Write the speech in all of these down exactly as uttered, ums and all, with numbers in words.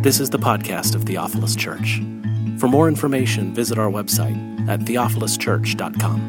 This is the podcast of Theophilus Church. For more information, visit our website at theophilus church dot com.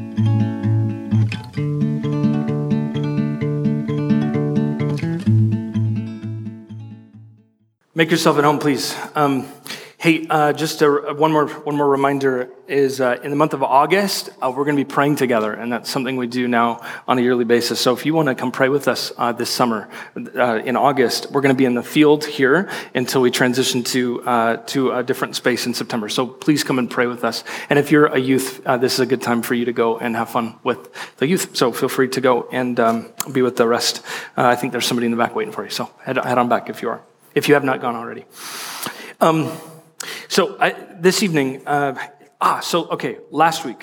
Make yourself at home, please. Um, hey, uh, just a, one more one more reminder is uh, in the month of August, uh, we're going to be praying together, and that's something we do now on a yearly basis. So if you want to come pray with us uh, this summer uh, in August, we're going to be in the field here until we transition to uh, to a different space in September. So please come and pray with us. And if you're a youth, uh, this is a good time for you to go and have fun with the youth. So feel free to go and um, be with the rest. Uh, I think there's somebody in the back waiting for you. So head, head on back if you are. If you have not gone already. Um, so I, this evening, uh, ah, so, okay, last week.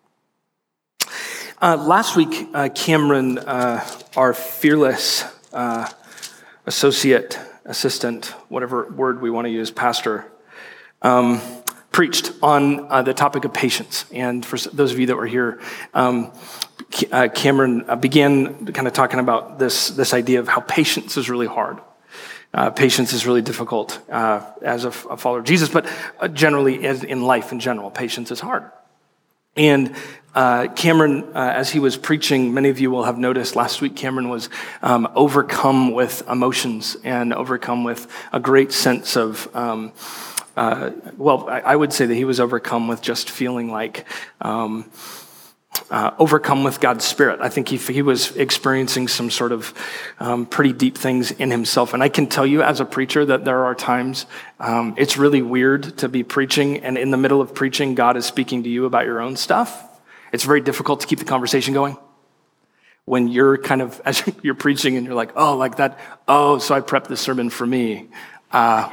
Uh, last week, uh, Cameron, uh, our fearless uh, associate, assistant, whatever word we want to use, pastor, um, preached on uh, the topic of patience. And for those of you that were here, um, uh, Cameron uh, began kind of talking about this, this idea of how patience is really hard. Uh, patience is really difficult uh, as a, a follower of Jesus, but uh, generally as in life in general, patience is hard. And uh, Cameron, uh, as he was preaching, many of you will have noticed last week, Cameron was um, overcome with emotions and overcome with a great sense of, um, uh, well, I, I would say that he was overcome with just feeling like, um, Uh, overcome with God's Spirit. I think he, he was experiencing some sort of um, pretty deep things in himself. And I can tell you as a preacher that there are times um, it's really weird to be preaching, and in the middle of preaching, God is speaking to you about your own stuff. It's very difficult to keep the conversation going. When you're kind of, as you're preaching and you're like, oh, like that, oh, so I prepped this sermon for me. Uh,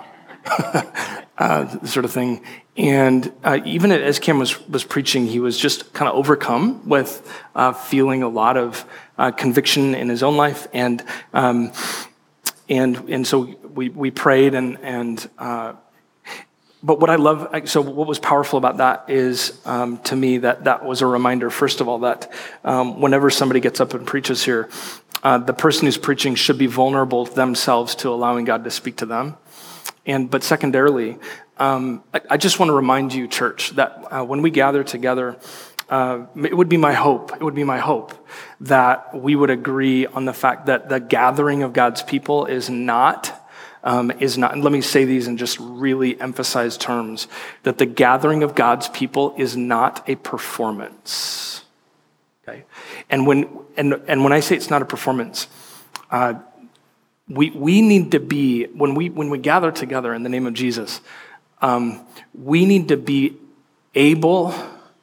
uh, sort of thing. And uh, even as Cam was, was preaching, he was just kind of overcome with uh, feeling a lot of uh, conviction in his own life. And um, and and so we we prayed and and uh, but what I love, so what was powerful about that is um, to me that that was a reminder, first of all, that um, whenever somebody gets up and preaches here, uh, the person who's preaching should be vulnerable themselves to allowing God to speak to them. And but secondarily, um, I, I just want to remind you, church, that uh, when we gather together, uh, it would be my hope, it would be my hope that we would agree on the fact that the gathering of God's people is not, um, is not, and let me say these in just really emphasized terms, that the gathering of God's people is not a performance. Okay? And when, and, and when I say it's not a performance, uh, We we need to be, when we when we gather together in the name of Jesus, um, we need to be able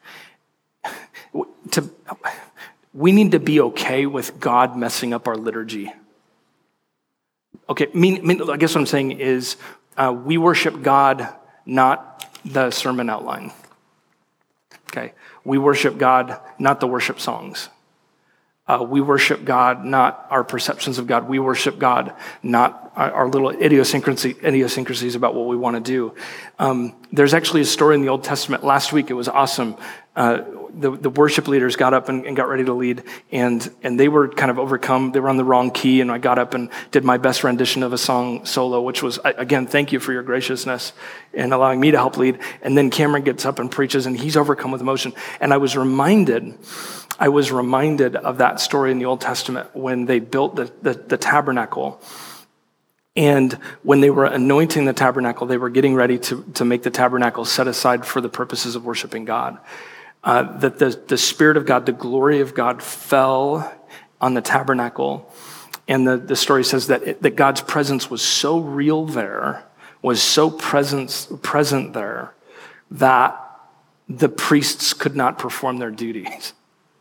to, we need to be okay with God messing up our liturgy. Okay, mean, mean, I guess what I'm saying is uh, we worship God, not the sermon outline. Okay, we worship God, not the worship songs. Uh, we worship God, not our perceptions of God. We worship God, not our, our little idiosyncrasy, idiosyncrasies about what we want to do. Um, there's actually a story in the Old Testament. Last week, it was awesome. Uh, the, the worship leaders got up and, and got ready to lead, and and they were kind of overcome. They were on the wrong key, and I got up and did my best rendition of a song solo, which was, again, thank you for your graciousness in allowing me to help lead. And then Cameron gets up and preaches, and he's overcome with emotion. And I was reminded... I was reminded of that story in the Old Testament when they built the, the, the tabernacle. And when they were anointing the tabernacle, they were getting ready to, to make the tabernacle set aside for the purposes of worshiping God. Uh, that the, the Spirit of God, the glory of God fell on the tabernacle. And the, the story says that, it, that God's presence was so real there, was so present, present there, that the priests could not perform their duties.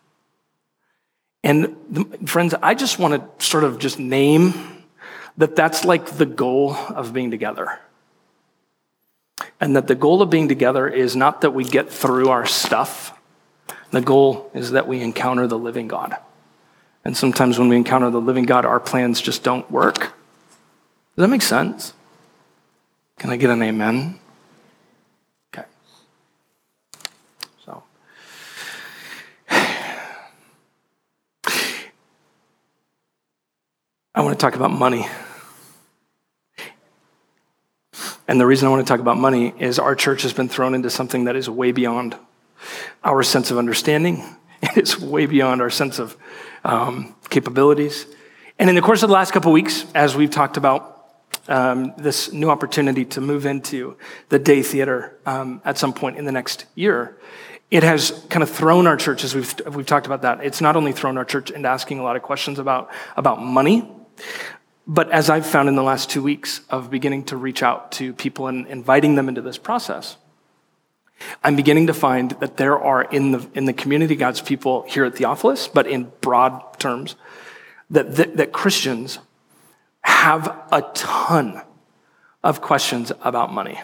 And friends, I just want to sort of just name that that's like the goal of being together. And that the goal of being together is not that we get through our stuff. The goal is that we encounter the living God. And sometimes when we encounter the living God, our plans just don't work. Does that make sense? Can I get an amen? Okay. So. I want to talk about money. And the reason I want to talk about money is our church has been thrown into something that is way beyond our sense of understanding. It's way beyond our sense of um, capabilities. And in the course of the last couple of weeks, as we've talked about um, this new opportunity to move into the day theater um, at some point in the next year, it has kind of thrown our church, as we've we've talked about that. It's not only thrown our church into asking a lot of questions about, about money, but as I've found in the last two weeks of beginning to reach out to people and inviting them into this process, I'm beginning to find that there are in the in the community of God's people here at Theophilus, but in broad terms, that, that, that Christians have a ton of questions about money.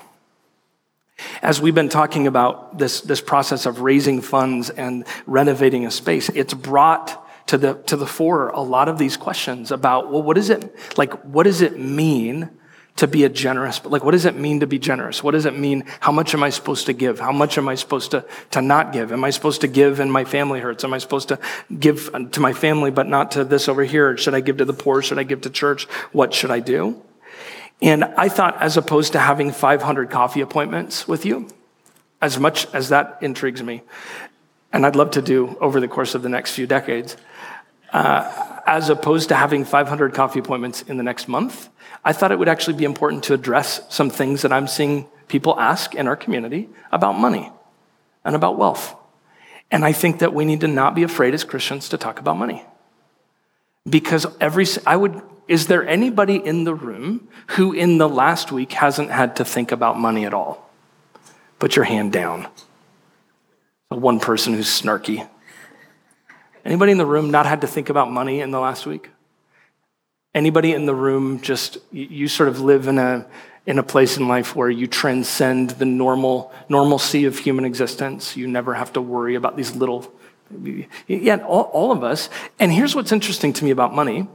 As we've been talking about this, this process of raising funds and renovating a space, it's brought to the to the fore a lot of these questions about, well, what is it like? What does it mean to be a generous? Like, what does it mean to be generous? What does it mean? How much am I supposed to give? How much am I supposed to to not give? Am I supposed to give and my family hurts? Am I supposed to give to my family but not to this over here? Should I give to the poor? Should I give to church? What should I do? And I thought, as opposed to having five hundred coffee appointments with you, as much as that intrigues me, and I'd love to do over the course of the next few decades, uh, as opposed to having five hundred coffee appointments in the next month, I thought it would actually be important to address some things that I'm seeing people ask in our community about money and about wealth. And I think that we need to not be afraid as Christians to talk about money. Because every, I would, is there anybody in the room who in the last week hasn't had to think about money at all? Put your hand down. The one person who's snarky. Anybody in the room not had to think about money in the last week? Anybody in the room just, you sort of live in a in a place in life where you transcend the normal normalcy of human existence. You never have to worry about these little, yeah, all, all of us. And here's what's interesting to me about money.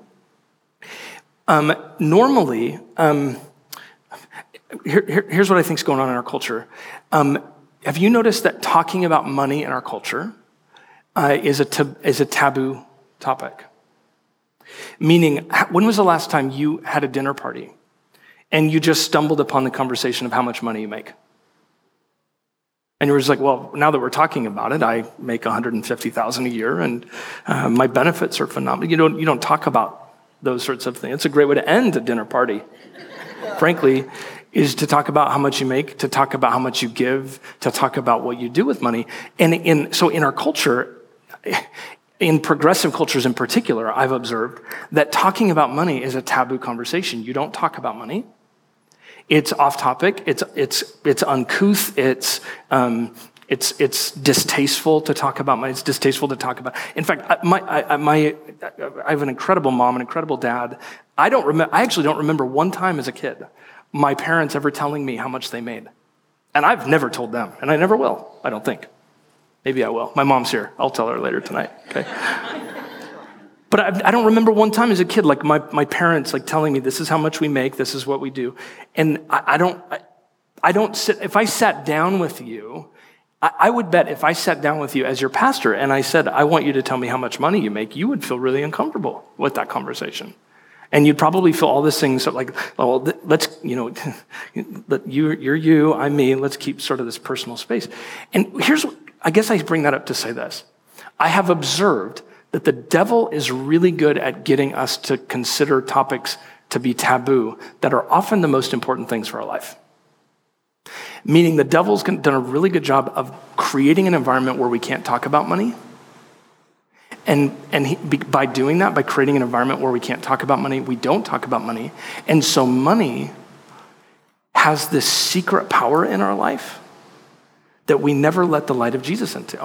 Um, normally, um, here, here, here's what I think is going on in our culture. Um, have you noticed that talking about money in our culture uh, is a tab- is a taboo topic? Meaning, when was the last time you had a dinner party and you just stumbled upon the conversation of how much money you make? And you were just like, well, now that we're talking about it, I make one hundred fifty thousand dollars a year and uh, my benefits are phenomenal. You don't, you don't talk about those sorts of things. It's a great way to end a dinner party, frankly, is to talk about how much you make, to talk about how much you give, to talk about what you do with money. And in so in our culture, in progressive cultures in particular, I've observed that talking about money is a taboo conversation. You don't talk about money. It's off topic. It's it's it's uncouth. It's um, it's it's distasteful to talk about money. It's distasteful to talk about. In fact, my I, my I have an incredible mom, an incredible dad. I don't remember. I actually don't remember one time as a kid my parents ever telling me how much they made, and I've never told them, and I never will. I don't think. Maybe I will. My mom's here. I'll tell her later tonight, okay? But I, I don't remember one time as a kid, like my, my parents like telling me, this is how much we make, this is what we do. And I, I don't, I, I don't sit, if I sat down with you, I, I would bet if I sat down with you as your pastor and I said, I want you to tell me how much money you make, you would feel really uncomfortable with that conversation. And you'd probably feel all these things like, well, let's, you know, you're, you're you, I'm me, let's keep sort of this personal space. And here's what, I guess I bring that up to say this. I have observed that the devil is really good at getting us to consider topics to be taboo that are often the most important things for our life. Meaning the devil's done a really good job of creating an environment where we can't talk about money. And, and he, by doing that, by creating an environment where we can't talk about money, we don't talk about money. And so money has this secret power in our life that we never let the light of Jesus into.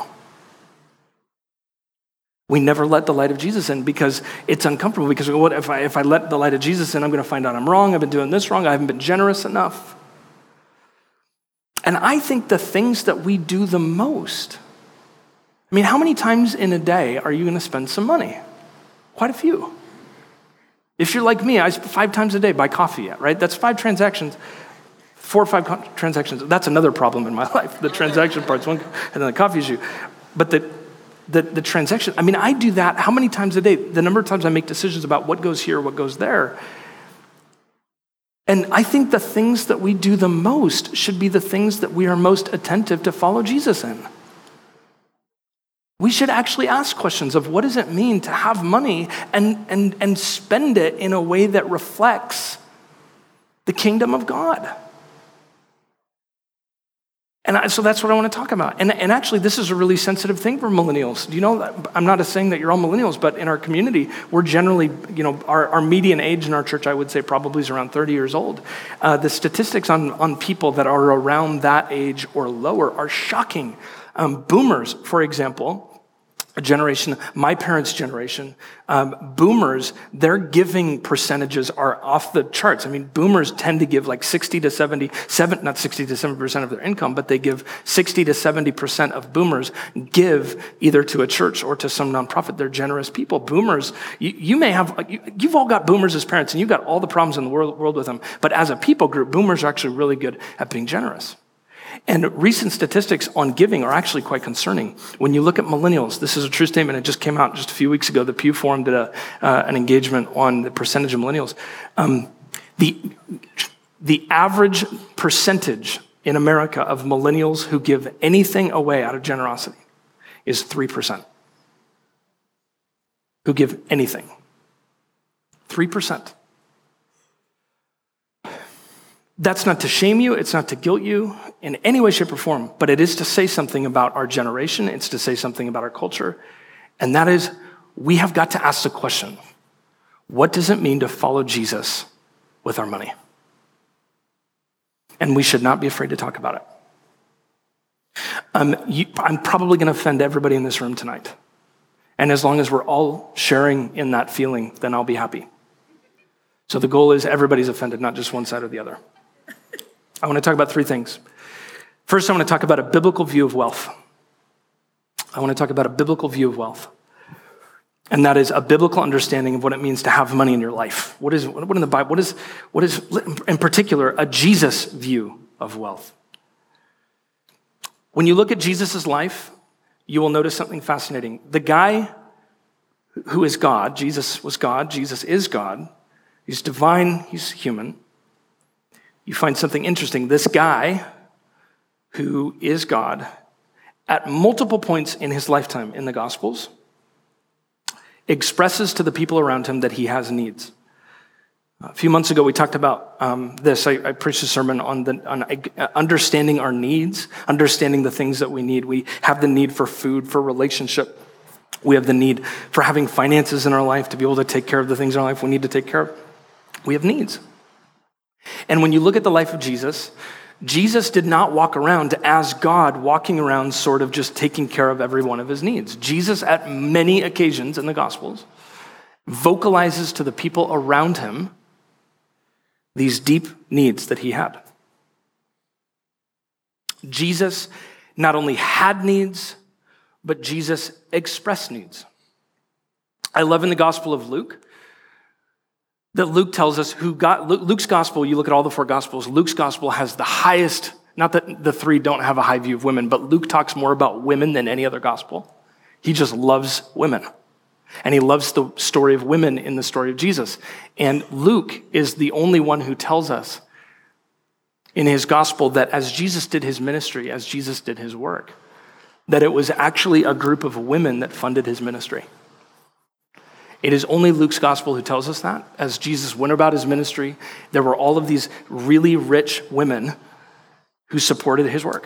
We never let the light of Jesus in because it's uncomfortable. Because what if I if I let the light of Jesus in, I'm going to find out I'm wrong. I've been doing this wrong. I haven't been generous enough. And I think the things that we do the most. I mean, how many times in a day are you going to spend some money? Quite a few. If you're like me, I five times a day buy coffee. Right? That's five transactions. Four or five con- transactions. That's another problem in my life. The transaction part's one, and then the coffee issue. But the, the the transaction, I mean, I do that how many times a day? The number of times I make decisions about what goes here, what goes there. And I think the things that we do the most should be the things that we are most attentive to follow Jesus in. We should actually ask questions of what does it mean to have money and, and, and spend it in a way that reflects the kingdom of God. And I, so that's what I want to talk about. And, and actually, this is a really sensitive thing for millennials. Do you know that? I'm not saying that you're all millennials, but in our community, we're generally, you know, our, our median age in our church, I would say probably is around thirty years old. Uh, the statistics on, on people that are around that age or lower are shocking. Um, boomers, for example, a generation, my parents' generation, um, boomers, their giving percentages are off the charts. I mean, boomers tend to give like sixty to seventy, seven, not sixty to seventy percent of their income, but they give sixty to seventy percent of boomers give either to a church or to some nonprofit. They're generous people. Boomers, you, you may have, you, you've all got boomers as parents and you've got all the problems in the world, world with them. But as a people group, boomers are actually really good at being generous. And recent statistics on giving are actually quite concerning. When you look at millennials, this is a true statement. It just came out just a few weeks ago. The Pew Forum did a, uh, an engagement on the percentage of millennials. Um, the, the average percentage in America of millennials who give anything away out of generosity is three percent. Who give anything. three percent. That's not to shame you, it's not to guilt you in any way, shape, or form, but it is to say something about our generation, it's to say something about our culture, and that is, we have got to ask the question, what does it mean to follow Jesus with our money? And we should not be afraid to talk about it. Um, you, I'm probably going to offend everybody in this room tonight, and as long as we're all sharing in that feeling, then I'll be happy. So the goal is everybody's offended, not just one side or the other. I want to talk about three things. First, I want to talk about a biblical view of wealth. I want to talk about a biblical view of wealth. And that is a biblical understanding of what it means to have money in your life. What is, what in the Bible, what is, what is, in particular, a Jesus view of wealth? When you look at Jesus' life, you will notice something fascinating. The guy who is God, Jesus was God, Jesus is God, he's divine, he's human. You find something interesting. This guy who is God, at multiple points in his lifetime in the Gospels, expresses to the people around him that he has needs. A few months ago, we talked about um, this. I, I preached a sermon on, the, on understanding our needs, understanding the things that we need. We have the need for food, for relationship. We have the need for having finances in our life to be able to take care of the things in our life we need to take care of. We have needs. And when you look at the life of Jesus, Jesus did not walk around as God, walking around sort of just taking care of every one of his needs. Jesus, at many occasions in the Gospels, vocalizes to the people around him these deep needs that he had. Jesus not only had needs, but Jesus expressed needs. I love in the Gospel of Luke that Luke tells us who got, Luke's gospel, you look at all the four gospels, Luke's gospel has the highest, not that the three don't have a high view of women, but Luke talks more about women than any other gospel. He just loves women. And he loves the story of women in the story of Jesus. And Luke is the only one who tells us in his gospel that as Jesus did his ministry, as Jesus did his work, that it was actually a group of women that funded his ministry. It is only Luke's gospel who tells us that. As Jesus went about his ministry, there were all of these really rich women who supported his work.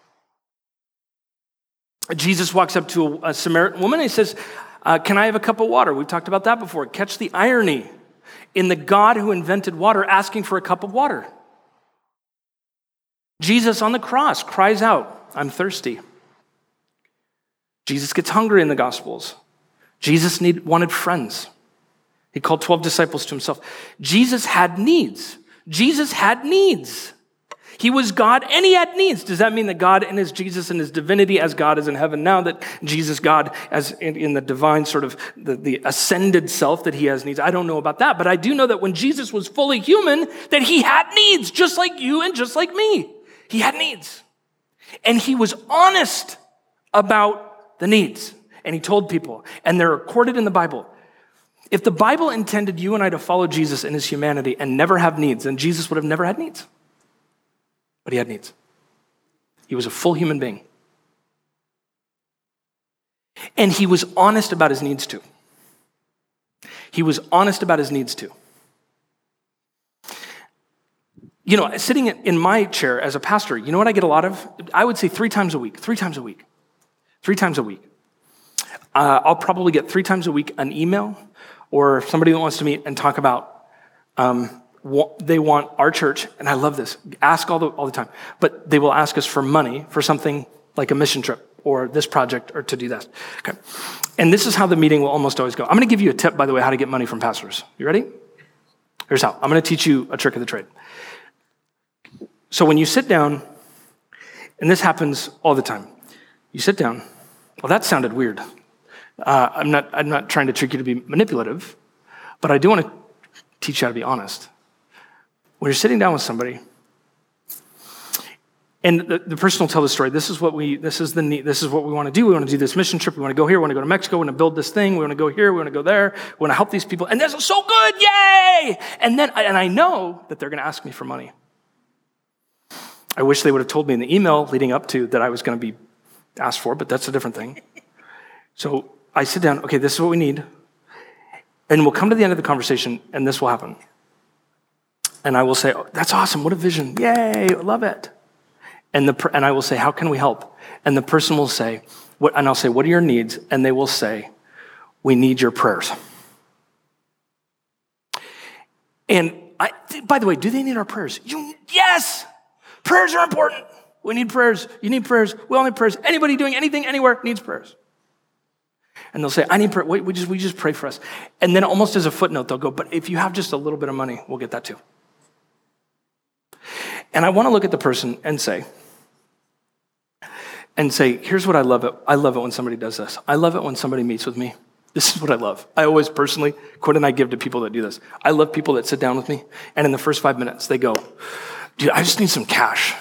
Jesus walks up to a, a Samaritan woman and he says, uh, can I have a cup of water? We've talked about that before. Catch the irony in the God who invented water asking for a cup of water. Jesus on the cross cries out, I'm thirsty. Jesus gets hungry in the Gospels. Jesus need, wanted friends. He called twelve disciples to himself. Jesus had needs. Jesus had needs. He was God and he had needs. Does that mean that God in his Jesus and his divinity as God is in heaven now, that Jesus, God, as in, in the divine sort of the, the ascended self, that he has needs? I don't know about that, but I do know that when Jesus was fully human, that he had needs, just like you and just like me. He had needs. And he was honest about the needs. And he told people, and they're recorded in the Bible. If the Bible intended you and I to follow Jesus in his humanity and never have needs, then Jesus would have never had needs. But he had needs. He was a full human being. And he was honest about his needs too. He was honest about his needs too. You know, sitting in my chair as a pastor, you know what I get a lot of? I would say three times a week, three times a week, three times a week. Uh, I'll probably get three times a week an email or somebody that wants to meet and talk about, um, what they want our church, and I love this, ask all the, all the time, but they will ask us for money for something like a mission trip or this project or to do that. Okay. And this is how the meeting will almost always go. I'm going to give you a tip, by the way, how to get money from pastors. You ready? Here's how. I'm going to teach you a trick of the trade. So when you sit down, and this happens all the time, you sit down. Well, that sounded weird. Uh, I'm not. I'm not trying to trick you to be manipulative, but I do want to teach you how to be honest. When you're sitting down with somebody, and the, the person will tell the story. This is what we. This is the. Need, this is what we want to do. We want to do this mission trip. We want to go here. We want to go to Mexico. We want to build this thing. We want to go here. We want to go there. We want to help these people. And this is so good. Yay! And then, and I know that they're going to ask me for money. I wish they would have told me in the email leading up to that I was going to be asked for, but that's a different thing. So I sit down, okay, this is what we need. And we'll come to the end of the conversation, and this will happen. And I will say, oh, that's awesome, what a vision. Yay, I love it. And the and I will say, how can we help? And the person will say, what? And I'll say, what are your needs? And they will say, we need your prayers. And I, by the way, do they need our prayers? You, yes! Prayers are important. We need prayers. You need prayers. We all need prayers. Anybody doing anything anywhere needs prayers. And they'll say, I need prayer. Wait, we just, we just pray for us. And then almost as a footnote, they'll go, but if you have just a little bit of money, we'll get that too. And I want to look at the person and say, and say, here's what I love it. I love it when somebody does this. I love it when somebody meets with me. This is what I love. I always personally, Quinn and I give to people that do this. I love people that sit down with me, and in the first five minutes, they go, dude, I just need some cash.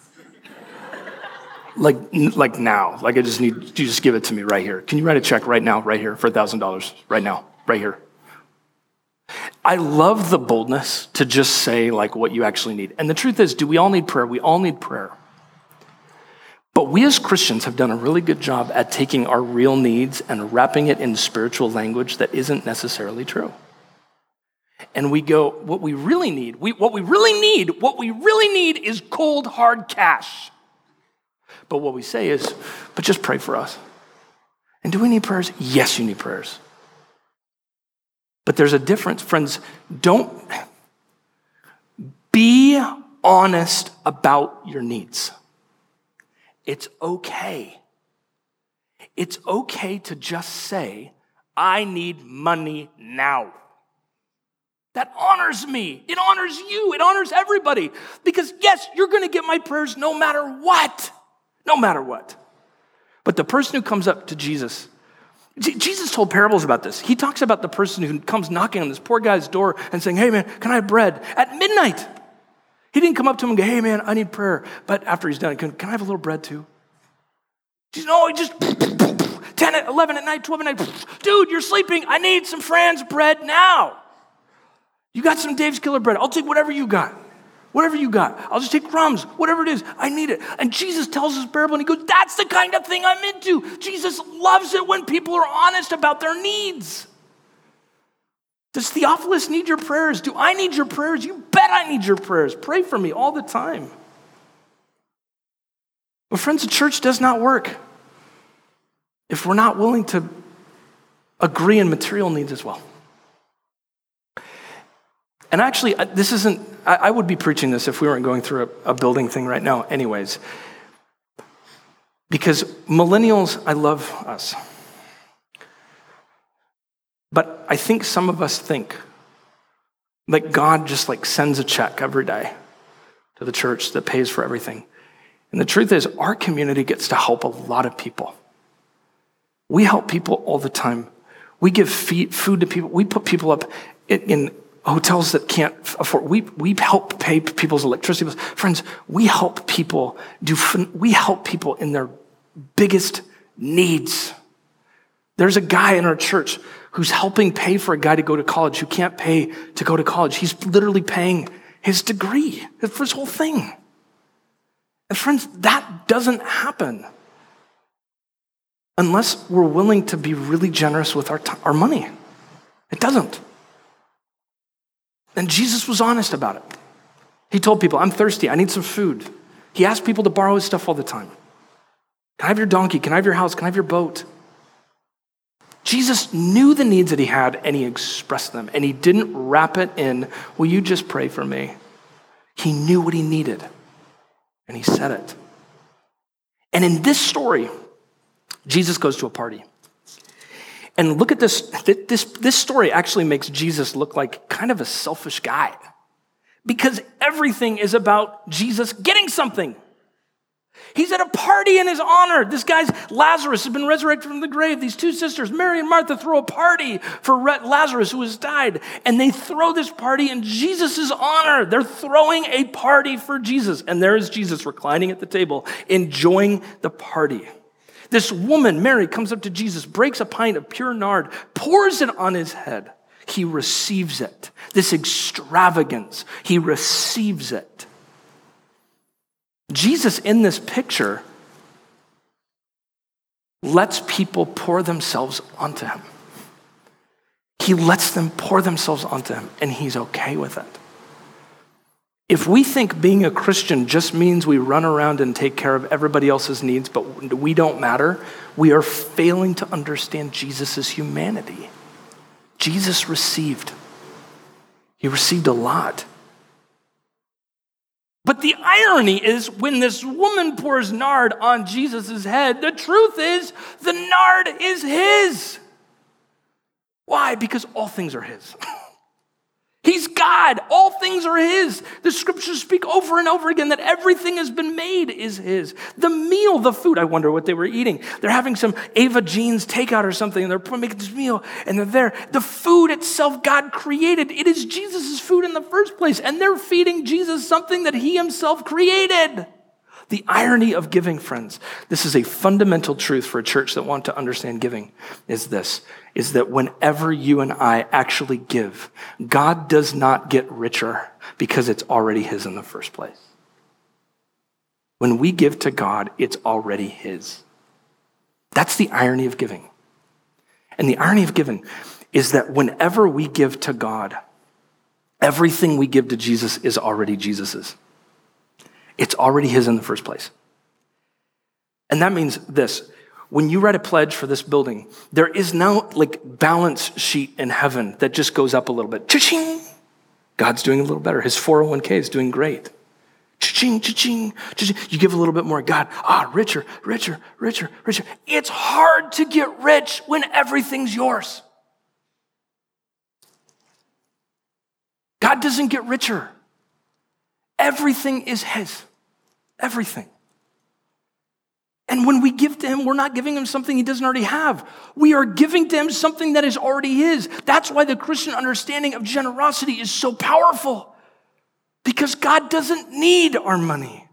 Like, like now. Like, I just need, you just give it to me right here. Can you write a check right now, right here, for one thousand dollars? Right now, right here. I love the boldness to just say, like, what you actually need. And the truth is, do we all need prayer? We all need prayer. But we as Christians have done a really good job at taking our real needs and wrapping it in spiritual language that isn't necessarily true. And we go, what we really need, we, what we really need, what we really need is cold, hard cash. But what we say is, but just pray for us. And do we need prayers? Yes, you need prayers. But there's a difference, friends. Don't be honest about your needs. It's okay. It's okay to just say, I need money now. That honors me. It honors you. It honors everybody. Because yes, you're going to get my prayers no matter what. No matter what. But the person who comes up to Jesus, J- Jesus told parables about this. He talks about the person who comes knocking on this poor guy's door and saying, hey man, can I have bread? At midnight. He didn't come up to him and go, hey man, I need prayer. But after he's done, can, can I have a little bread too? Jesus, no, he just ten at eleven at night, twelve at night. Dude, you're sleeping. I need some Fran's bread now. You got some Dave's Killer bread. I'll take whatever you got. Whatever you got. I'll just take crumbs. Whatever it is. I need it. And Jesus tells this parable and he goes, that's the kind of thing I'm into. Jesus loves it when people are honest about their needs. Does Theophilus need your prayers? Do I need your prayers? You bet I need your prayers. Pray for me all the time. But friends, the church does not work if we're not willing to agree in material needs as well. And actually, this isn't, I would be preaching this if we weren't going through a, a building thing right now anyways. Because millennials, I love us. But I think some of us think that God just like sends a check every day to the church that pays for everything. And the truth is, our community gets to help a lot of people. We help people all the time. We give feed, food to people. We put people up in, in hotels that can't afford. We we help pay people's electricity bills. Friends, we help people do. We help people in their biggest needs. There's a guy in our church who's helping pay for a guy to go to college who can't pay to go to college. He's literally paying his degree for his whole thing. And friends, that doesn't happen unless we're willing to be really generous with our, t- our money. It doesn't. And Jesus was honest about it. He told people, I'm thirsty, I need some food. He asked people to borrow his stuff all the time. Can I have your donkey? Can I have your house? Can I have your boat? Jesus knew the needs that he had, and he expressed them, and he didn't wrap it in, will you just pray for me? He knew what he needed, and he said it. And in this story, Jesus goes to a party. And look at this, this, this story actually makes Jesus look like kind of a selfish guy, because everything is about Jesus getting something. He's at a party in his honor. This guy's Lazarus has been resurrected from the grave. These two sisters, Mary and Martha, throw a party for Lazarus who has died. And they throw this party in Jesus' honor. They're throwing a party for Jesus. And there is Jesus reclining at the table, enjoying the party. This woman, Mary, comes up to Jesus, breaks a pint of pure nard, pours it on his head. He receives it. This extravagance, he receives it. Jesus in this picture lets people pour themselves onto him. He lets them pour themselves onto him, and he's okay with it. If we think being a Christian just means we run around and take care of everybody else's needs, but we don't matter, we are failing to understand Jesus' humanity. Jesus received. He received a lot. But the irony is when this woman pours nard on Jesus' head, the truth is the nard is his. Why? Because all things are his. He's God. All things are his. The scriptures speak over and over again that everything has been made is his. The meal, the food, I wonder what they were eating. They're having some Ava Jeans takeout or something, and they're making this meal, and they're there. The food itself, God created. It is Jesus' food in the first place, and they're feeding Jesus something that he himself created. The irony of giving, friends, this is a fundamental truth for a church that want to understand giving, is this, is that whenever you and I actually give, God does not get richer because it's already his in the first place. When we give to God, it's already his. That's the irony of giving. And the irony of giving is that whenever we give to God, everything we give to Jesus is already Jesus's. It's already his in the first place. And that means this. When you write a pledge for this building, there is no like balance sheet in heaven that just goes up a little bit. Cha-ching! God's doing a little better. His four oh one k is doing great. Cha-ching, cha-ching, cha-ching. You give a little bit more. God, ah, richer, richer, richer, richer. It's hard to get rich when everything's yours. God doesn't get richer. Everything is his. Everything. And when we give to him, we're not giving him something he doesn't already have. We are giving to him something that is already his. That's why the Christian understanding of generosity is so powerful. Because God doesn't need our money.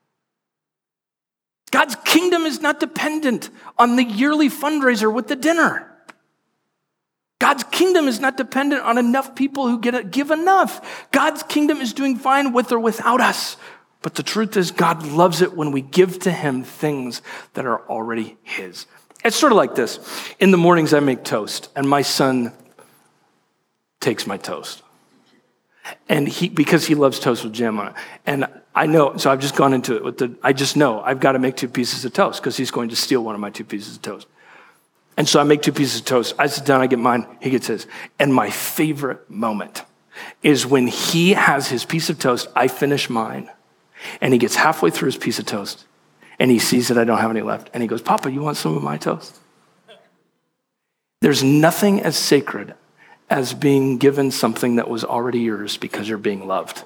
God's kingdom is not dependent on the yearly fundraiser with the dinner. God's kingdom is not dependent on enough people who get give enough. God's kingdom is doing fine with or without us. But the truth is God loves it when we give to him things that are already his. It's sort of like this. In the mornings I make toast, and my son takes my toast. And he, because he loves toast with jam on it. And I know, so I've just gone into it with the, I just know I've got to make two pieces of toast because he's going to steal one of my two pieces of toast. And so I make two pieces of toast. I sit down, I get mine, he gets his. And my favorite moment is when he has his piece of toast, I finish mine, and he gets halfway through his piece of toast, and he sees that I don't have any left. And he goes, Papa, you want some of my toast? There's nothing as sacred as being given something that was already yours because you're being loved.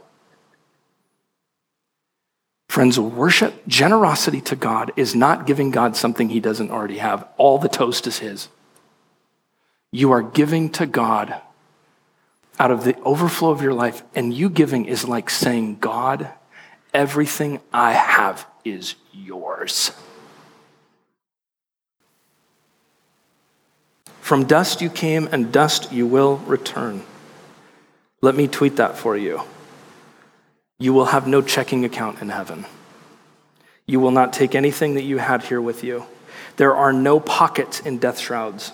Friends, worship, generosity to God is not giving God something he doesn't already have. All the toast is his. You are giving to God out of the overflow of your life, and you giving is like saying, God, everything I have is yours. From dust you came, and dust you will return. Let me tweet that for you. You will have no checking account in heaven. You will not take anything that you had here with you. There are no pockets in death shrouds.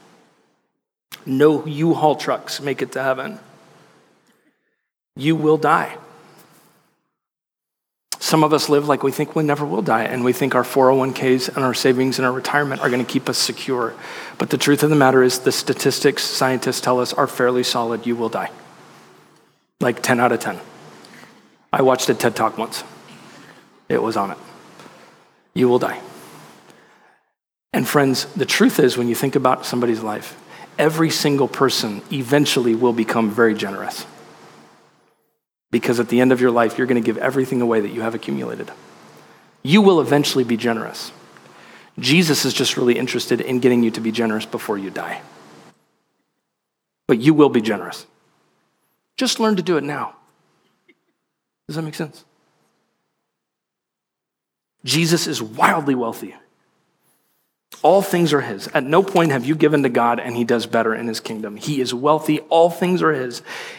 No U-Haul trucks make it to heaven. You will die. Some of us live like we think we never will die, and we think our four oh one k's and our savings and our retirement are going to keep us secure. But the truth of the matter is the statistics scientists tell us are fairly solid. You will die. Like ten out of ten. I watched a TED Talk once. It was on it. You will die. And friends, the truth is when you think about somebody's life, every single person eventually will become very generous. Because at the end of your life, you're going to give everything away that you have accumulated. You will eventually be generous. Jesus is just really interested in getting you to be generous before you die. But you will be generous. Just learn to do it now. Does that make sense? Jesus is wildly wealthy. All things are his. At no point have you given to God and he does better in his kingdom. He is wealthy. All things are his.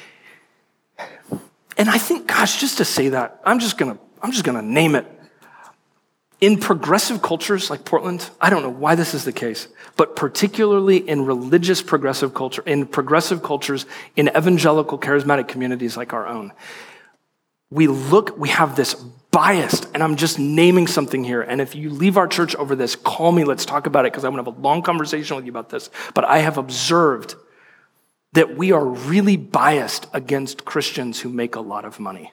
And I think, gosh, just to say that, I'm just gonna, I'm just gonna name it. In progressive cultures like Portland, I don't know why this is the case, but particularly in religious progressive culture, in progressive cultures, in evangelical charismatic communities like our own, we look, we have this biased, and I'm just naming something here, and if you leave our church over this, call me, let's talk about it, because I want to have a long conversation with you about this, but I have observed that we are really biased against Christians who make a lot of money.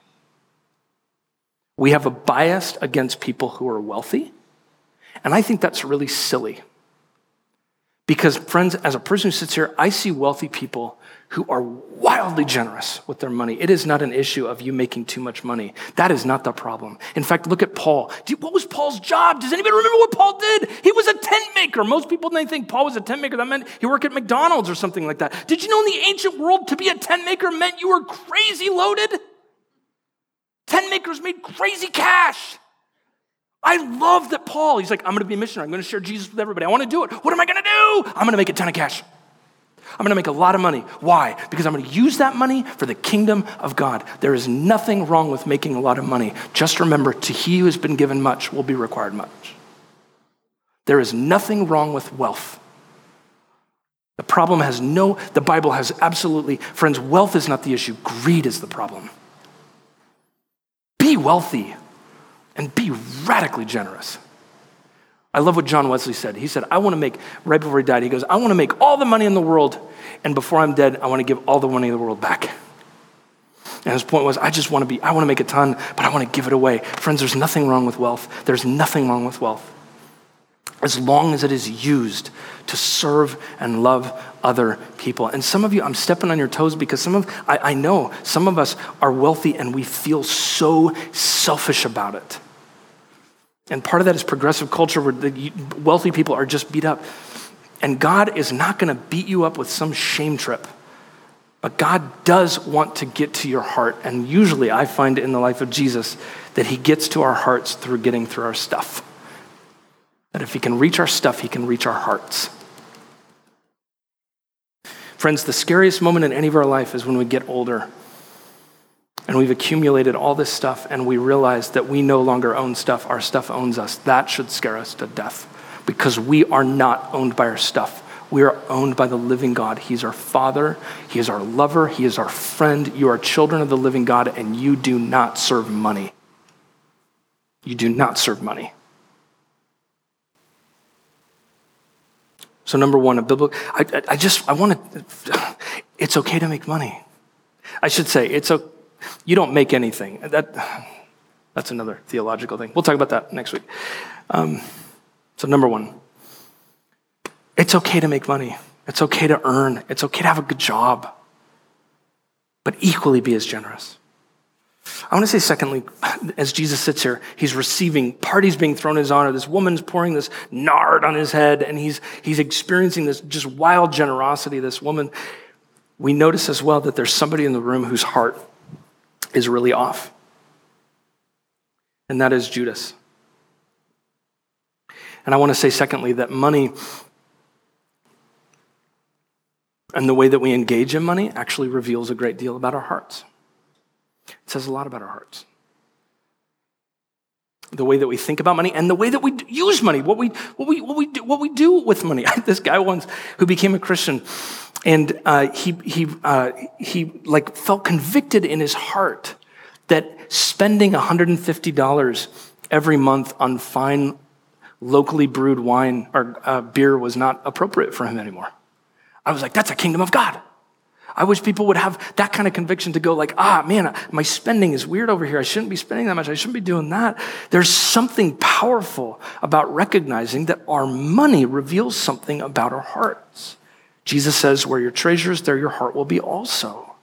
We have a bias against people who are wealthy, and I think that's really silly. Because friends, as a person who sits here, I see wealthy people who are wildly generous with their money. It is not an issue of you making too much money. That is not the problem. In fact, look at Paul. What was Paul's job? Does anybody remember what Paul did? He was a tent maker. Most people, they think Paul was a tent maker. That meant he worked at McDonald's or something like that. Did you know in the ancient world, to be a tent maker meant you were crazy loaded? Tent makers made crazy cash. I love that Paul, he's like, I'm going to be a missionary. I'm going to share Jesus with everybody. I want to do it. What am I going to do? I'm going to make a ton of cash. I'm going to make a lot of money. Why? Because I'm going to use that money for the kingdom of God. There is nothing wrong with making a lot of money. Just remember, to he who has been given much will be required much. There is nothing wrong with wealth. The problem has no, the Bible has absolutely, friends, wealth is not the issue. Greed is the problem. Be wealthy and be radically generous. I love what John Wesley said. He said, I want to make, right before he died, he goes, I want to make all the money in the world, and before I'm dead, I want to give all the money in the world back. And his point was, I just want to be, I want to make a ton, but I want to give it away. Friends, there's nothing wrong with wealth. There's nothing wrong with wealth. As long as it is used to serve and love other people. And some of you, I'm stepping on your toes because some of, I, I know some of us are wealthy and we feel so selfish about it. And part of that is progressive culture where the wealthy people are just beat up. And God is not going to beat you up with some shame trip. But God does want to get to your heart. And usually I find in the life of Jesus that he gets to our hearts through getting through our stuff. That if he can reach our stuff, he can reach our hearts. Friends, the scariest moment in any of our life is when we get older and we've accumulated all this stuff and we realize that we no longer own stuff, our stuff owns us. That should scare us to death because we are not owned by our stuff. We are owned by the living God. He's our Father. He is our lover. He is our friend. You are children of the living God and you do not serve money. You do not serve money. So number one, a biblical, I, I, I just, I want to, it's okay to make money. I should say, it's a, you don't make anything. That, that's another theological thing. We'll talk about that next week. Um, so number one, it's okay to make money. It's okay to earn. It's okay to have a good job. But equally be as generous. I want to say secondly, as Jesus sits here, he's receiving, parties being thrown in his honor. This woman's pouring this nard on his head, and he's he's experiencing this just wild generosity, this woman. We notice as well that there's somebody in the room whose heart is really off. And that is Judas. And I want to say secondly, that money, And the way that we engage in money actually reveals a great deal about our hearts. It says a lot about our hearts. The way that we think about money and the way that we use money, what we what we what we do, what we do with money. I had this guy once who became a Christian, and uh, he he uh, he like felt convicted in his heart that spending one hundred fifty dollars every month on fine, locally brewed wine or uh, beer was not appropriate for him anymore. I was like, that's a kingdom of God. I wish people would have that kind of conviction to go like, ah, man, my spending is weird over here. I shouldn't be spending that much. I shouldn't be doing that. There's something powerful about recognizing that our money reveals something about our hearts. Jesus says, where your treasure is, there your heart will be also.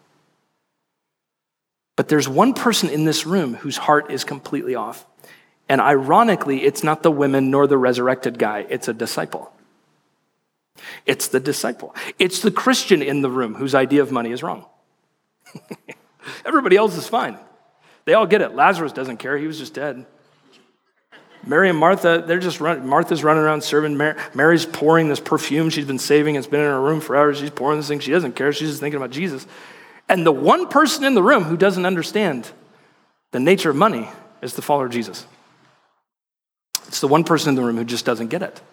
But there's one person in this room whose heart is completely off. And ironically, it's not the women nor the resurrected guy. It's a disciple. It's the disciple. It's the Christian in the room whose idea of money is wrong. Everybody else is fine. They all get it. Lazarus doesn't care. He was just dead. Mary and Martha, they're just running. Martha's running around serving. Mary, Mary's pouring this perfume she's been saving. It's been in her room forever. She's pouring this thing. She doesn't care. She's just thinking about Jesus. And the one person in the room who doesn't understand the nature of money is the follower of Jesus. It's the one person in the room who just doesn't get it.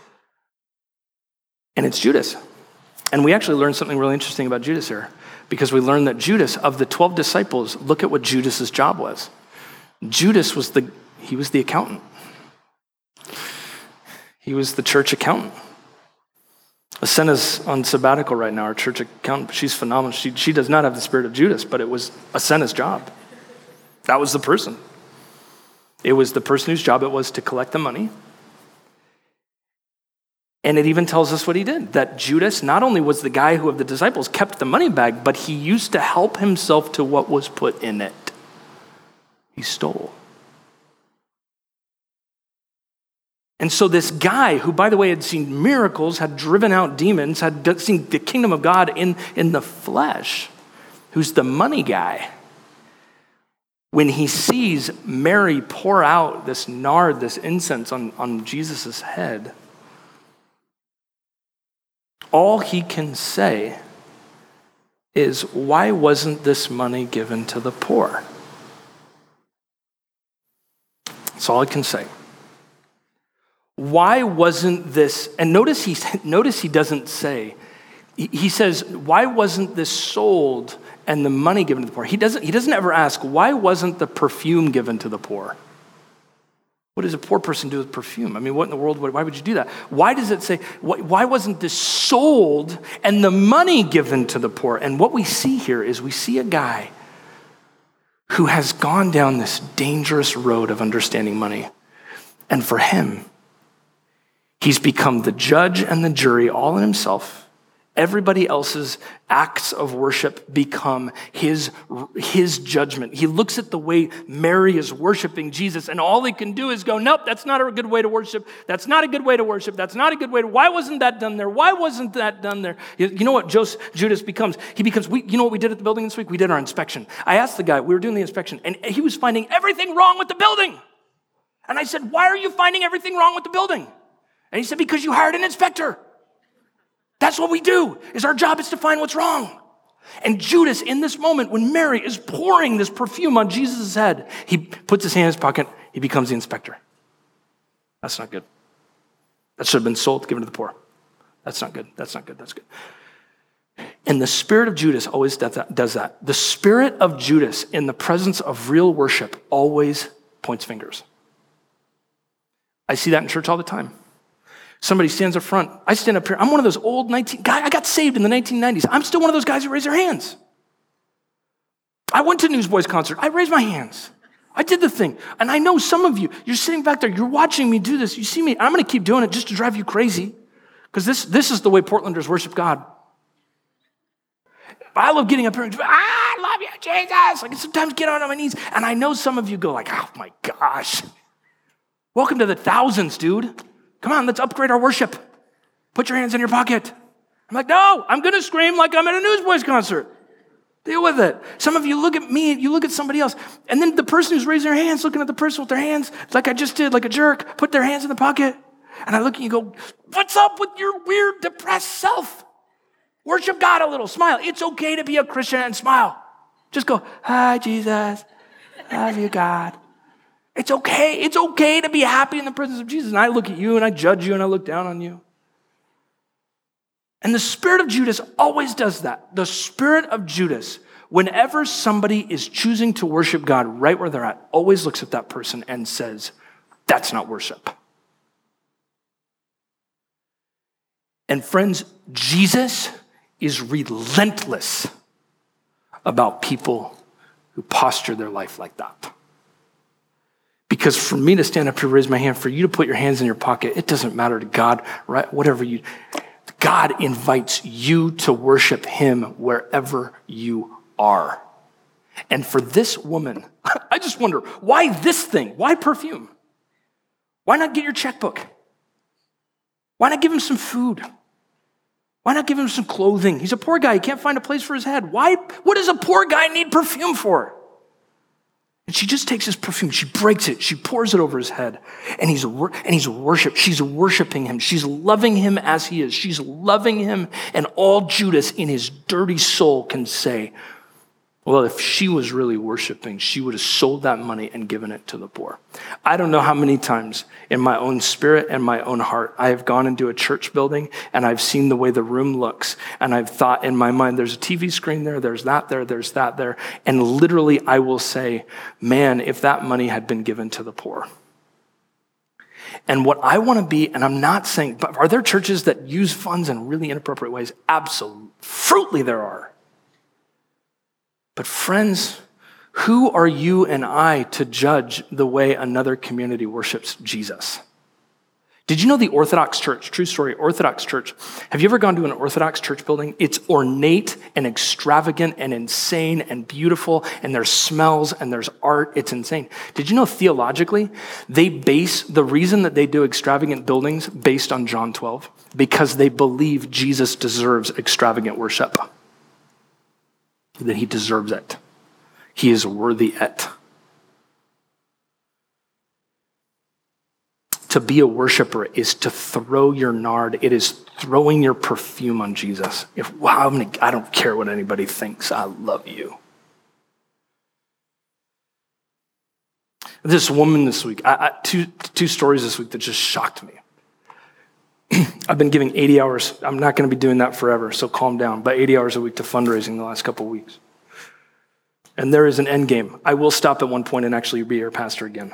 And it's Judas. And we actually learned something really interesting about Judas here, because we learned that Judas, of the twelve disciples, look at what Judas's job was. Judas was the, he was the accountant. He was the church accountant. Asena's on sabbatical right now, our church accountant. She's phenomenal. She, she does not have the spirit of Judas, but it was Asena's job. That was the person. It was the person whose job it was to collect the money. And it even tells us what he did, that Judas not only was the guy who of the disciples kept the money bag, but he used to help himself to what was put in it. He stole. And so this guy, who, by the way, had seen miracles, had driven out demons, had seen the kingdom of God in, in the flesh, who's the money guy, when he sees Mary pour out this nard, this incense on, on Jesus' head, all he can say is, why wasn't this money given to the poor? That's all I can say. Why wasn't this, and notice he, notice he doesn't say, he says, why wasn't this sold and the money given to the poor? He doesn't, he doesn't ever ask, why wasn't the perfume given to the poor? What does a poor person do with perfume? I mean, what in the world, why would you do that? Why does it say, why wasn't this sold and the money given to the poor? And what we see here is we see a guy who has gone down this dangerous road of understanding money. And for him, he's become the judge and the jury all in himself. Everybody else's acts of worship become his, his judgment. He looks at the way Mary is worshiping Jesus, and all he can do is go, nope, that's not a good way to worship. That's not a good way to worship. That's not a good way to, why wasn't that done there? Why wasn't that done there? You know what Joseph, Judas becomes? He becomes, we, you know what we did at the building this week? We did our inspection. I asked the guy, we were doing the inspection, and he was finding everything wrong with the building. And I said, why are you finding everything wrong with the building? And he said, because you hired an inspector. That's what we do, is our job is to find what's wrong. And Judas, in this moment, when Mary is pouring this perfume on Jesus' head, he puts his hand in his pocket, he becomes the inspector. That's not good. That should have been sold, given to the poor. That's not good. That's not good. That's good. And the spirit of Judas always does that. Does that. The spirit of Judas in the presence of real worship always points fingers. I see that in church all the time. Somebody stands up front. I stand up here. I'm one of those old nineteen guy. I got saved in the nineteen nineties. I'm still one of those guys who raise their hands. I went to Newsboys concert. I raised my hands. I did the thing. And I know some of you, you're sitting back there. You're watching me do this. You see me. I'm going to keep doing it just to drive you crazy, because this, this is the way Portlanders worship God. I love getting up here and ah, I love you, Jesus. I can sometimes get on my knees. And I know some of you go like, oh my gosh. Welcome to the thousands, dude. Come on, let's upgrade our worship. Put your hands in your pocket. I'm like, no, I'm going to scream like I'm at a Newsboys concert. Deal with it. Some of you look at me, you look at somebody else, and then the person who's raising their hands, looking at the person with their hands, like I just did, like a jerk, put their hands in the pocket. And I look at you and go, what's up with your weird, depressed self? Worship God a little, smile. It's okay to be a Christian and smile. Just go, hi, Jesus. Love you, God. It's okay. It's okay to be happy in the presence of Jesus. And I look at you and I judge you and I look down on you. And the spirit of Judas always does that. The spirit of Judas, whenever somebody is choosing to worship God right where they're at, always looks at that person and says, that's not worship. And friends, Jesus is relentless about people who posture their life like that. Because for me to stand up here, raise my hand, for you to put your hands in your pocket, it doesn't matter to God, right? Whatever you, God invites you to worship him wherever you are. And for this woman, I just wonder, why this thing? Why perfume? Why not get your checkbook? Why not give him some food? Why not give him some clothing? He's a poor guy. He can't find a place for his head. Why? What does a poor guy need perfume for? And she just takes his perfume. She breaks it. She pours it over his head. And he's and he's worship. She's worshiping him. She's loving him as he is. She's loving him. And all Judas in his dirty soul can say, well, if she was really worshiping, she would have sold that money and given it to the poor. I don't know how many times in my own spirit and my own heart, I have gone into a church building and I've seen the way the room looks. And I've thought in my mind, there's a T V screen there, there's that there, there's that there. And literally I will say, man, if that money had been given to the poor. And what I want to be, and I'm not saying, but are there churches that use funds in really inappropriate ways? Absolutely there are. But friends, who are you and I to judge the way another community worships Jesus? Did you know the Orthodox Church, true story, Orthodox Church, have you ever gone to an Orthodox church building? It's ornate and extravagant and insane and beautiful, and there's smells and there's art. It's insane. Did you know theologically, they base the reason that they do extravagant buildings based on John twelve? Because they believe Jesus deserves extravagant worship. That he deserves it. He is worthy it. To be a worshiper is to throw your nard. It is throwing your perfume on Jesus. If wow, I'm gonna, I don't care what anybody thinks. I love you. This woman this week, I, I, two, two stories this week that just shocked me. I've been giving eighty hours. I'm not going to be doing that forever, so calm down. But eighty hours a week to fundraising the last couple of weeks. And there is an end game. I will stop at one point and actually be your pastor again.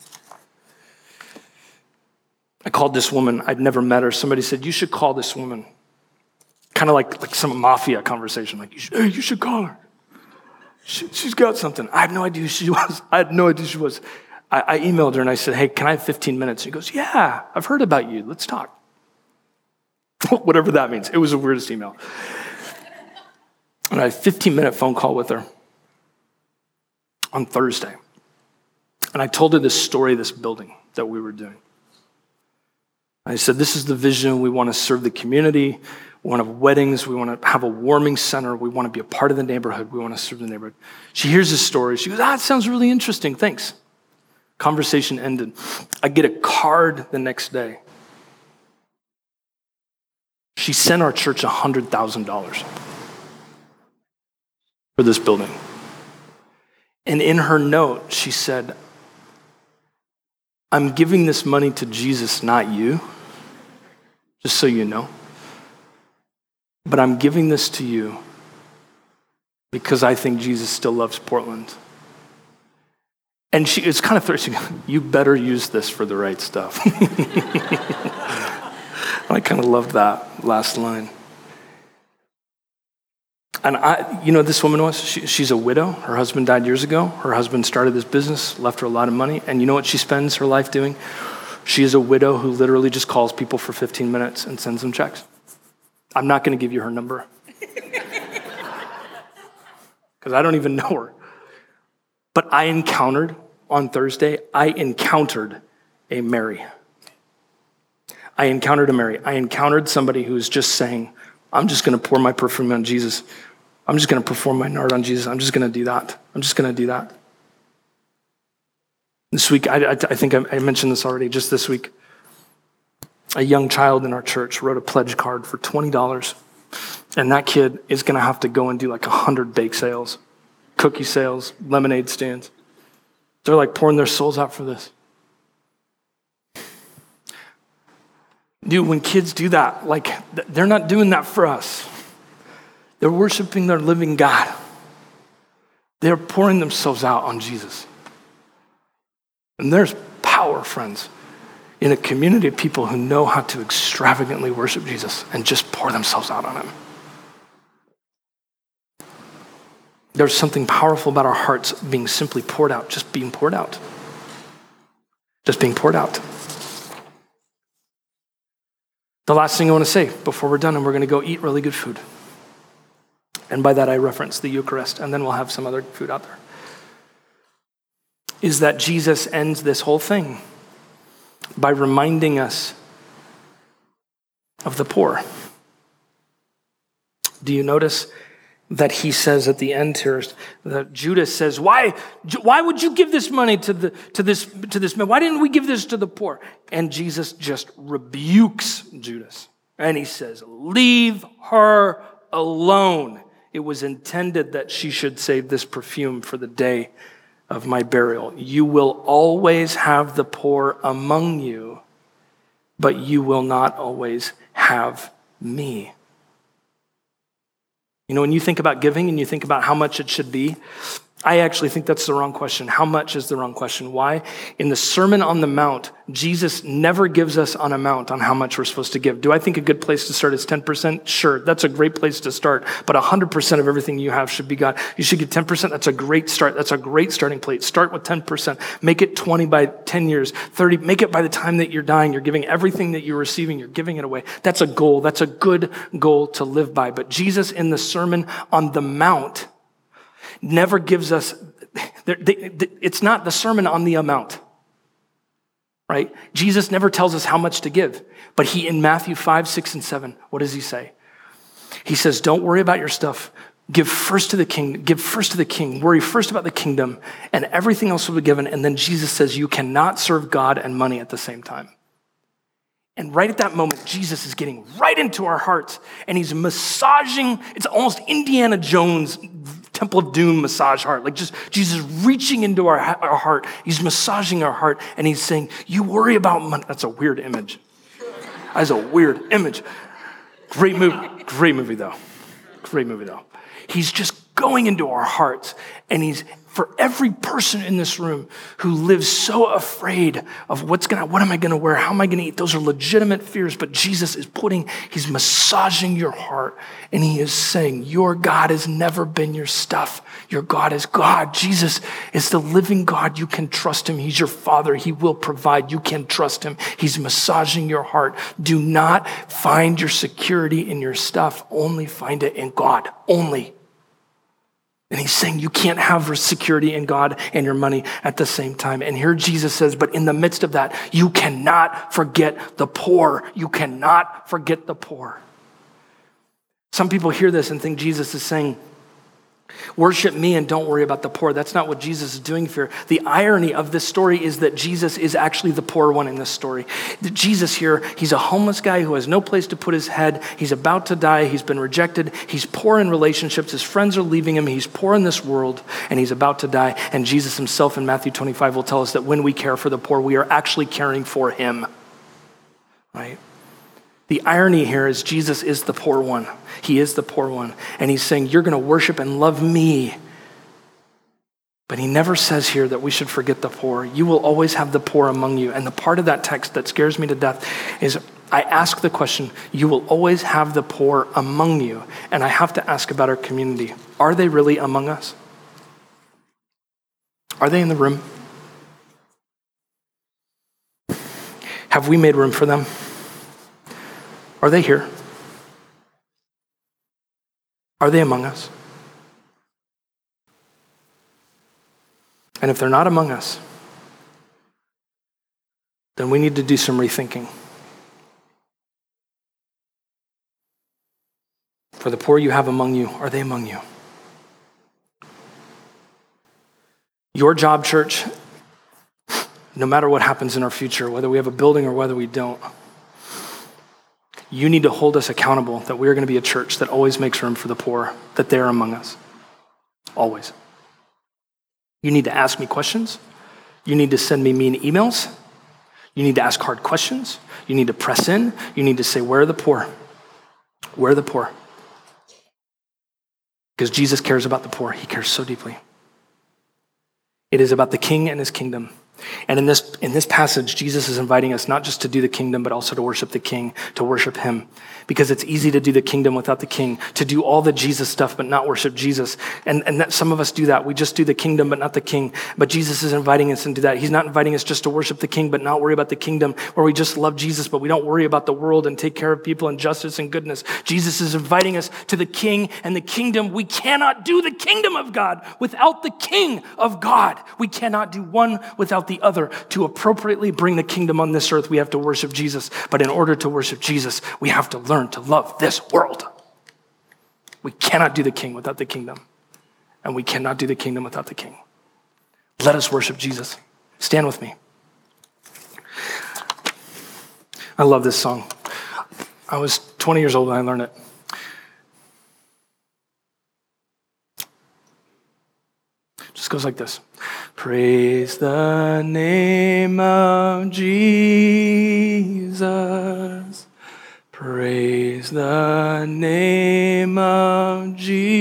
I called this woman. I'd never met her. Somebody said, you should call this woman. Kind of like, like some mafia conversation. Like, you should, hey, you should call her. She, she's got something. I had no idea who she was. I had no idea who she was. I, I emailed her and I said, hey, can I have fifteen minutes? She goes, yeah, I've heard about you. Let's talk. Whatever that means. It was the weirdest email. And I had a fifteen-minute phone call with her on Thursday. And I told her this story of this building that we were doing. I said, this is the vision. We want to serve the community. We want to have weddings. We want to have a warming center. We want to be a part of the neighborhood. We want to serve the neighborhood. She hears this story. She goes, ah, it sounds really interesting. Thanks. Conversation ended. I get a card the next day. She sent our church one hundred thousand dollars for this building. And in her note, she said, I'm giving this money to Jesus, not you, just so you know. But I'm giving this to you because I think Jesus still loves Portland. And she it's kind of thirsty. You better use this for the right stuff. I kind of loved that last line. And I, you know what this woman was? She, she's a widow. Her husband died years ago. Her husband started this business, left her a lot of money. And you know what she spends her life doing? She is a widow who literally just calls people for fifteen minutes and sends them checks. I'm not going to give you her number. Because I don't even know her. But I encountered, on Thursday, I encountered a Mary. I encountered a Mary. I encountered somebody who was just saying, I'm just going to pour my perfume on Jesus. I'm just going to perform my nard on Jesus. I'm just going to do that. I'm just going to do that. This week, I, I, I think I, I mentioned this already, just this week, a young child in our church wrote a pledge card for twenty dollars And that kid is going to have to go and do like one hundred bake sales, cookie sales, lemonade stands. They're like pouring their souls out for this. Dude, when kids do that, like they're not doing that for us. They're worshiping their living God. They're pouring themselves out on Jesus. And there's power, friends, in a community of people who know how to extravagantly worship Jesus and just pour themselves out on him. There's something powerful about our hearts being simply poured out, just being poured out. Just being poured out. The last thing I want to say before we're done, and we're going to go eat really good food. And by that I reference the Eucharist, and then we'll have some other food out there, is that Jesus ends this whole thing by reminding us of the poor. Do you notice that he says at the end here, that Judas says, why, why would you give this money to the to this to this man? Why didn't we give this to the poor? And Jesus just rebukes Judas. And he says, leave her alone. It was intended that she should save this perfume for the day of my burial. You will always have the poor among you, but you will not always have me. You know, when you think about giving and you think about how much it should be, I actually think that's the wrong question. How much is the wrong question? Why? In the Sermon on the Mount, Jesus never gives us an amount on how much we're supposed to give. Do I think a good place to start is ten percent? Sure, that's a great place to start. But one hundred percent of everything you have should be God. You should give ten percent. That's a great start. That's a great starting place. Start with ten percent. Make it twenty by ten years, thirty. Make it by the time that you're dying. You're giving everything that you're receiving. You're giving it away. That's a goal. That's a good goal to live by. But Jesus in the Sermon on the Mount never gives us, it's not the sermon on the amount, right? Jesus never tells us how much to give, but he, in Matthew five, six, and seven, what does he say? He says, don't worry about your stuff. Give first to the king, give first to the king, worry first about the kingdom, and everything else will be given. And then Jesus says, you cannot serve God and money at the same time. And right at that moment, Jesus is getting right into our hearts, and he's massaging, it's almost Indiana Jones, Temple of Doom massage heart, like just Jesus reaching into our, our heart. He's massaging our heart, and he's saying, you worry about money. That's a weird image. That's a weird image. Great movie, great movie though. Great movie though. He's just going into our hearts, and he's, for every person in this room who lives so afraid of what's gonna, what am I gonna wear? How am I gonna eat? Those are legitimate fears, but Jesus is putting, he's massaging your heart, and he is saying, your God has never been your stuff. Your God is God. Jesus is the living God. You can trust him. He's your Father. He will provide. You can trust him. He's massaging your heart. Do not find your security in your stuff. Only find it in God. Only. And he's saying you can't have security in God and your money at the same time. And here Jesus says, but in the midst of that, you cannot forget the poor. You cannot forget the poor. Some people hear this and think Jesus is saying, worship me and don't worry about the poor. That's not what Jesus is doing here. The irony of this story is that Jesus is actually the poor one in this story. Jesus here, he's a homeless guy who has no place to put his head. He's about to die. He's been rejected. He's poor in relationships. His friends are leaving him. He's poor in this world, and he's about to die. And Jesus himself in Matthew twenty-five will tell us that when we care for the poor, we are actually caring for him, right? The irony here is Jesus is the poor one. He is the poor one. And he's saying, you're going to worship and love me. But he never says here that we should forget the poor. You will always have the poor among you. And the part of that text that scares me to death is I ask the question, you will always have the poor among you. And I have to ask about our community. Are they really among us? Are they in the room? Have we made room for them? Are they here? Are they among us? And if they're not among us, then we need to do some rethinking. For the poor you have among you, are they among you? Your job, church, no matter what happens in our future, whether we have a building or whether we don't, you need to hold us accountable that we are going to be a church that always makes room for the poor, that they're among us. Always. You need to ask me questions. You need to send me mean emails. You need to ask hard questions. You need to press in. You need to say, where are the poor? Where are the poor? Because Jesus cares about the poor. He cares so deeply. It is about the king and his kingdom. And in this in this passage, Jesus is inviting us not just to do the kingdom, but also to worship the king, to worship him. Because it's easy to do the kingdom without the king, to do all the Jesus stuff, but not worship Jesus. And, and that some of us do that. We just do the kingdom, but not the king. But Jesus is inviting us into that. He's not inviting us just to worship the king, but not worry about the kingdom, where we just love Jesus, but we don't worry about the world and take care of people and justice and goodness. Jesus is inviting us to the king and the kingdom. We cannot do the kingdom of God without the king of God. We cannot do one without the other. To appropriately bring the kingdom on this earth, we have to worship Jesus. But in order to worship Jesus, we have to learn to love this world. We cannot do the king without the kingdom. And we cannot do the kingdom without the king. Let us worship Jesus. Stand with me. I love this song. I was twenty years old when I learned it. Just goes like this. Praise the name of Jesus. Praise the name of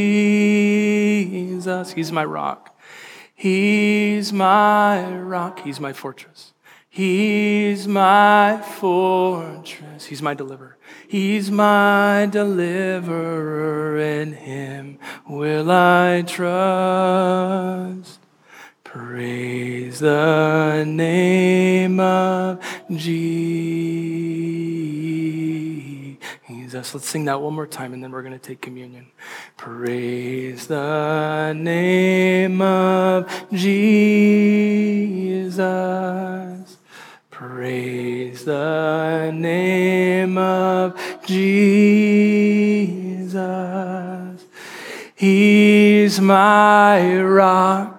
Jesus. He's my rock. He's my rock. He's my fortress. He's my fortress. He's my deliverer. He's my deliverer. In him will I trust. Praise the name of Jesus. Let's sing that one more time, and then we're going to take communion. Praise the name of Jesus. Praise the name of Jesus. He's my rock.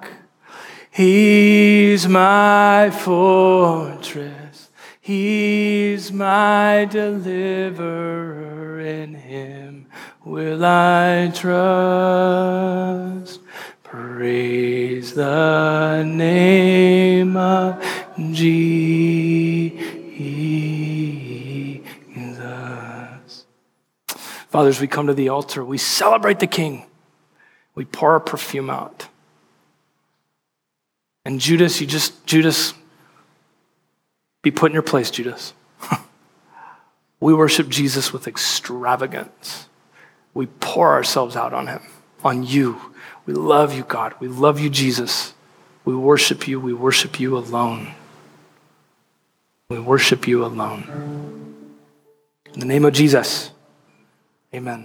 He's my fortress. He's my deliverer. In him will I trust. Praise the name of Jesus. Fathers, we come to the altar. We celebrate the King. We pour our perfume out. And Judas, you just, Judas, be put in your place, Judas. We worship Jesus with extravagance. We pour ourselves out on him, on you. We love you, God. We love you, Jesus. We worship you. We worship you alone. We worship you alone. In the name of Jesus, amen.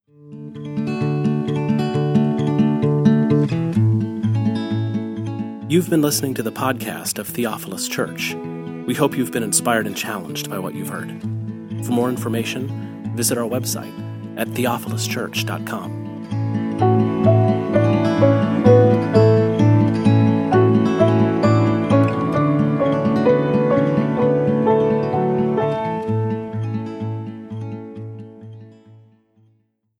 You've been listening to the podcast of Theophilus Church. We hope you've been inspired and challenged by what you've heard. For more information, visit our website at theophilus church dot com.